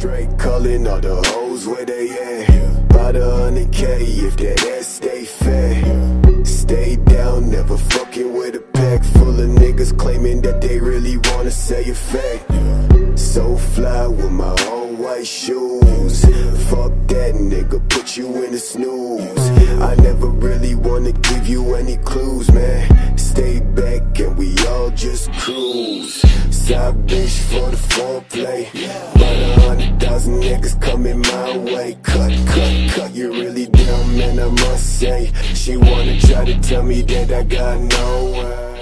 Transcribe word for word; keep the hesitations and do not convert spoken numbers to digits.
Straight calling all the hoes where they at. About a hundred K if that ass stay fat. Stay down, never fucking with a pack full of niggas claiming that they really wanna say a fact. So fly with my all white shoes. Fuck that nigga, put you in a snooze. I never really wanna give you any clues, man. Stay back and we all just cruise. Side bitch for the foreplay. About a hundred thousand niggas coming my way. Cut, cut, cut, you really down, man, I must say. She wanna try to tell me that I got no way.